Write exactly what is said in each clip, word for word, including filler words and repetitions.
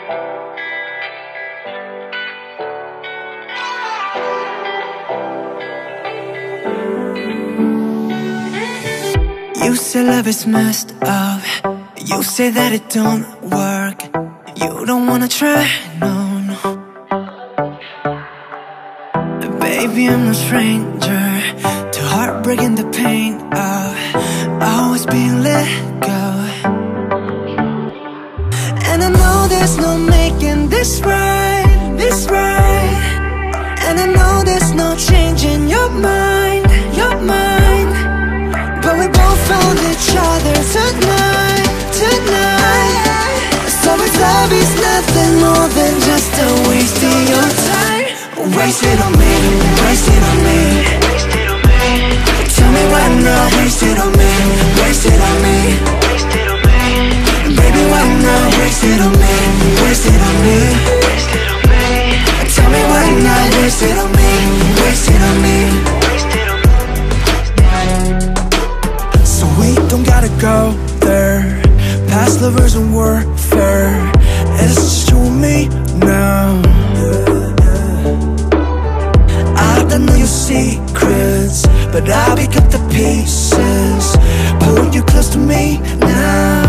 You say love is messed up. You say that it don't work. You don't wanna try, no, no. Baby, I'm no stranger to heartbreak and the pain of always being let go. And I know there's no making this right, this right. And I know there's no changing your mind, your mind. But we both found each other tonight, tonight. So if love is nothing more than just a waste of your time, waste it on me, waste it on me. Tell me why not, waste it on me, waste it on me. Baby, why not, waste it on me, waste it on me. Tell me why not, waste it on me, waste it on me. So we don't gotta go there, past lovers and warfare. It's just you and me now. I don't know your secrets, but I'll pick up the pieces, pull you close to me now.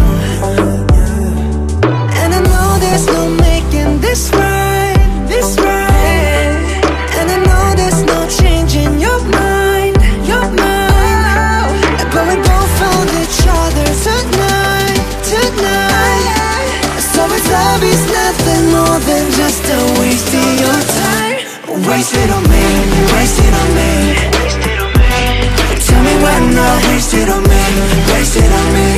And I know there's no making this right, this right. And I know there's no changing your mind, your mind. But we both found each other tonight, tonight. So if love is nothing more than just a waste of your time, waste it on me, waste it on me. Tell me why not, waste it on me, waste it on me.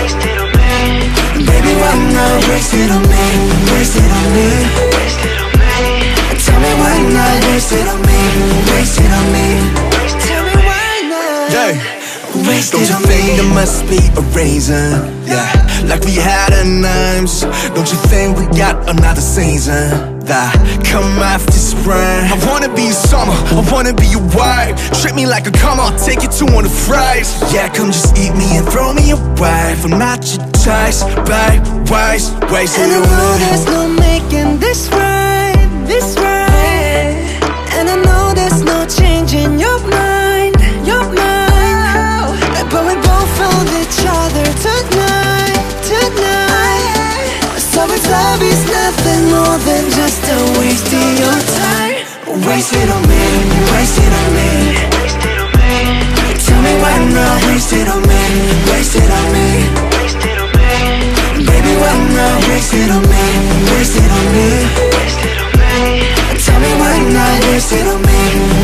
Baby, why not, waste it on me, waste it on me. Tell me why not, waste it on me, waste it on me. Tell me why not, yeah. waste Don't it you on think me. there must be a reason? Yeah, like we had our names. Don't you think we got another season that come after spring? I wanna be summer, I wanna be your wife. Treat me like a come on, take you to one of the fries. Yeah, come just eat me and throw me away. I'm not your choice, babe, waste, waste it And I on know me. there's no making this right, this right. And I know there's no changing your mind, your mind. But we both found each other tonight, tonight. So if love is nothing more than just a waste of your time, waste it on me, waste it on me. Tell me why not, waste it on me, waste it on me. Baby, why not, waste it on me, waste it on me. Tell me why not, waste it on me,